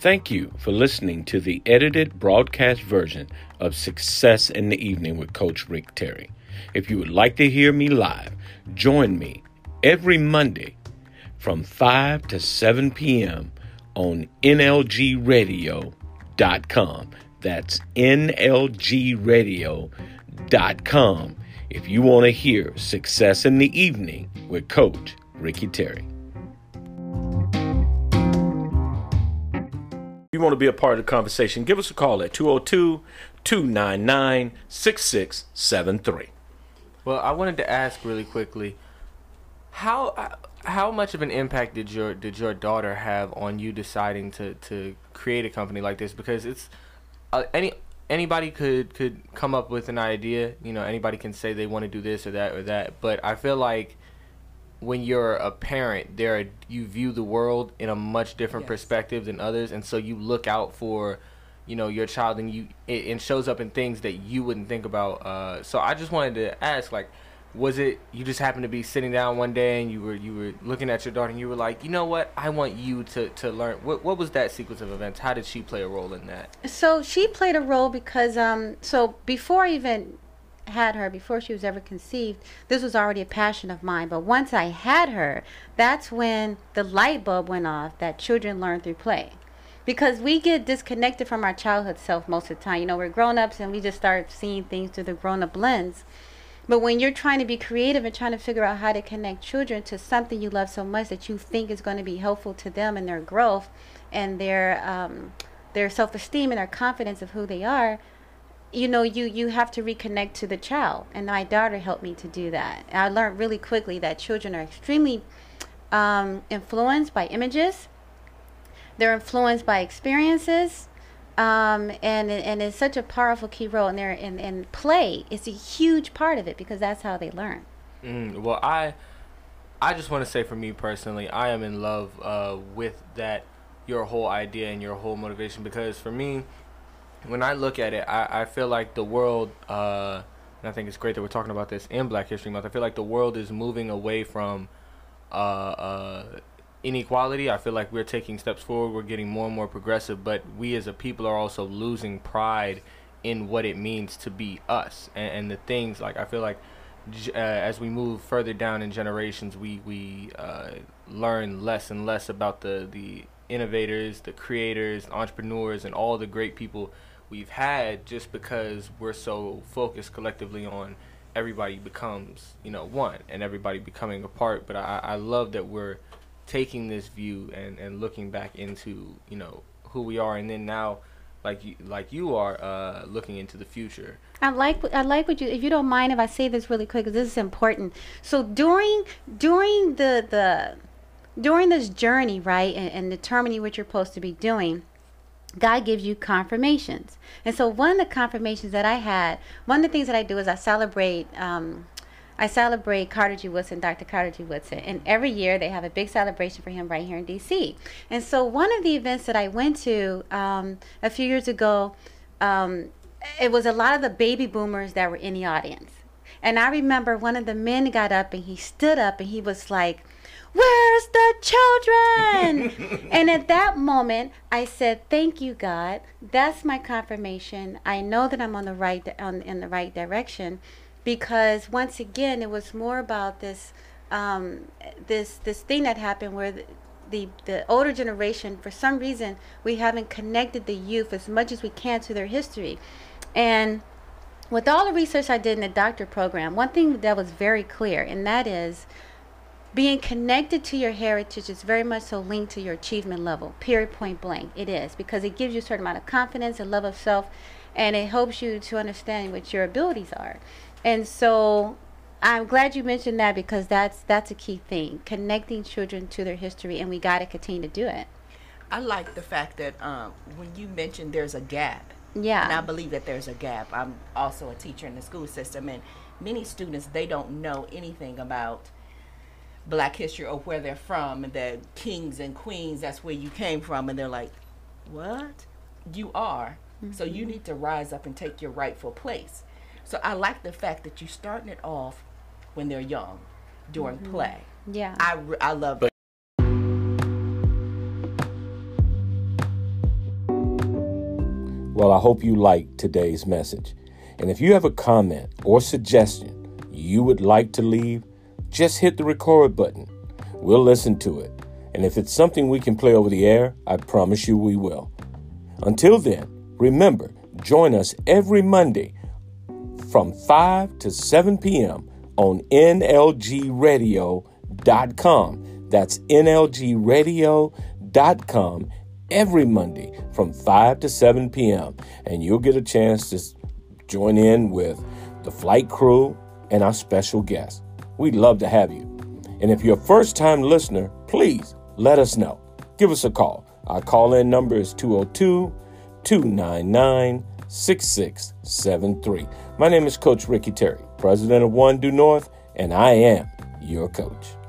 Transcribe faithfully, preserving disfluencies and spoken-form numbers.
Thank you for listening to the edited broadcast version of Success in the Evening with Coach Rick Terry. If you would like to hear me live, join me every Monday from five to seven p.m. on N L G radio dot com. That's N L G radio dot com if you want to hear Success in the Evening with Coach Ricky Terry. If you want to be a part of the conversation, give us a call at two oh two, two nine nine, six six seven three. Well, I wanted to ask really quickly, how how much of an impact did your did your daughter have on you deciding to, to create a company like this? Because it's uh, any anybody could could come up with an idea. You know, anybody can say they want to do this or that or that. But I feel like when you're a parent, there are, you view the world in a much different yes. perspective than others, and so you look out for, you know, your child, and you it, it shows up in things that you wouldn't think about. Uh, so I just wanted to ask, like, was it you just happened to be sitting down one day and you were you were looking at your daughter and you were like, you know what, I want you to, to learn. What what was that sequence of events? How did she play a role in that? So she played a role because um so before I even had her, before she was ever conceived, this was already a passion of mine. But once I had her, that's when the light bulb went off that children learn through play. Because we get disconnected from our childhood self most of the time. You know, we're grown-ups and we just start seeing things through the grown-up lens. But when you're trying to be creative and trying to figure out how to connect children to something you love so much that you think is going to be helpful to them and their growth and their um, their self-esteem and their confidence of who they are, you know, you, you have to reconnect to the child. And my daughter helped me to do that. I learned really quickly that children are extremely um, influenced by images. They're influenced by experiences. Um, and and it's such a powerful key role in there. And, and play is a huge part of it because that's how they learn. Mm, well, I I just want to say for me personally, I am in love uh, with that, your whole idea and your whole motivation. Because for me, when I look at it, I, I feel like the world, uh, and I think it's great that we're talking about this in Black History Month, I feel like the world is moving away from uh, uh, inequality. I feel like we're taking steps forward. We're getting more and more progressive, but we as a people are also losing pride in what it means to be us. And, and the things, like, I feel like uh, as we move further down in generations, we, we uh, learn less and less about the, the innovators, the creators, entrepreneurs, and all the great people we've had, just because we're so focused collectively on everybody becomes, you know, one and everybody becoming a part. But I, I love that we're taking this view and, and looking back into, you know, who we are, and then now, like you, like you are, uh, looking into the future. I like I like what you. If you don't mind, if I say this really quick, because this is important. So during during the the during this journey, right, and, and determining what you're supposed to be doing, God gives you confirmations. And so one of the confirmations that I had, one of the things that I do is I celebrate. Um, I celebrate Carter G. Woodson, Doctor Carter G. Woodson, and every year they have a big celebration for him right here in D C. And so one of the events that I went to um, a few years ago, um, it was a lot of the baby boomers that were in the audience. And I remember one of the men got up and he stood up and he was like, "Where's the children?" And at that moment, I said, "Thank you, God. That's my confirmation. I know that I'm on the right on in the right direction." Because once again, it was more about this, um, this this thing that happened where the, the the older generation, for some reason, we haven't connected the youth as much as we can to their history. And with all the research I did in the doctor program, one thing that was very clear, and that is being connected to your heritage is very much so linked to your achievement level. Period, point blank. It is, because it gives you a certain amount of confidence and love of self, and it helps you to understand what your abilities are. And so I'm glad you mentioned that, because that's that's a key thing, connecting children to their history, and we got to continue to do it. I like the fact that um, when you mentioned there's a gap, yeah, and I believe that there's a gap. I'm also a teacher in the school system, and many students, they don't know anything about Black history or where they're from, and the kings and queens, that's where you came from, and they're like, what? You are. Mm-hmm. So you need to rise up and take your rightful place. So I like the fact that you're starting it off when they're young, during mm-hmm. play. Yeah. I, I love that. Well, I hope you liked today's message. And if you have a comment or suggestion you would like to leave, just hit the record button. We'll listen to it. And if it's something we can play over the air, I promise you we will. Until then, remember, join us every Monday from five to seven p.m. on N L G radio dot com. That's N L G radio dot com every Monday from five to seven p.m. And you'll get a chance to join in with the flight crew and our special guests. We'd love to have you. And if you're a first-time listener, please let us know. Give us a call. Our call-in number is two oh two, two nine nine, six six seven three. My name is Coach Ricky Terry, president of One Due North, and I am your coach.